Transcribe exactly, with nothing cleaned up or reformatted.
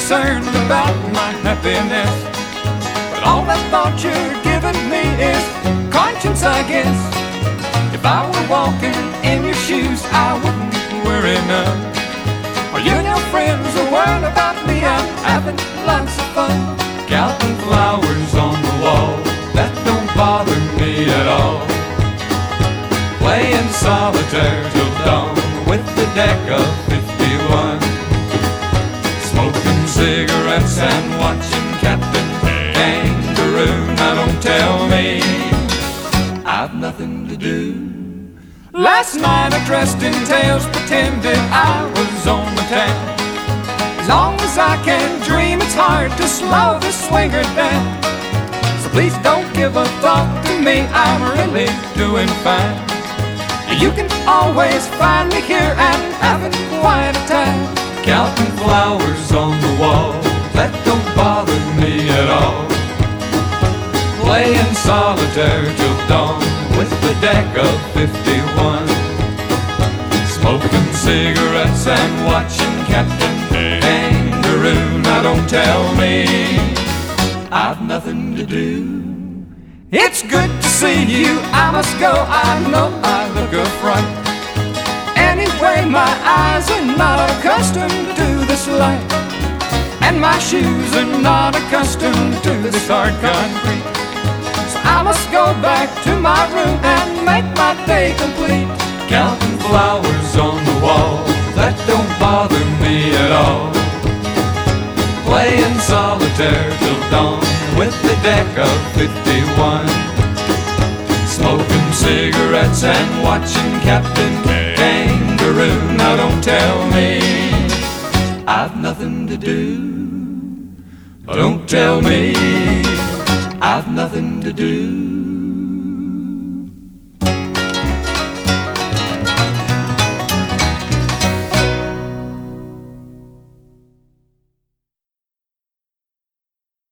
concerned about my happiness. But all that thought you're giving me is conscience, I guess. If I were walking in your shoes, I wouldn't worry none. Are you and your friends are worried about me? I'm having lots of fun. Counting flowers on the wall, that don't bother me at all. Playing solitaire till dawn with the deck of fifty-one. Smoking cigarettes and watching Captain Kangaroo. Now don't tell me I've nothing to do. Last night I dressed in tails, pretended I was on the town. As long as I can dream, it's hard to slow the swinger down. So please don't give a thought to me, I'm really doing fine. You can always find me here and having quite a time. Counting flowers on the wall, that don't bother me at all. Playing solitaire till dawn with the deck of fifty-one. Smoking cigarettes and watching Captain Kangaroo. Now don't tell me I've nothing to do. It's good to see you, I must go, I know I look a fright. Anyway, my eyes are not accustomed to this light, and my shoes are not accustomed to this hard concrete. So I must go back to my room and make my day complete. Counting flowers on the wall, that don't bother me at all. Playing solitaire till dawn with the deck of fifty-one. Smoking cigarettes and watching Captain Kangaroo. Now don't tell me I've nothing to do. Don't tell me I've nothing to do.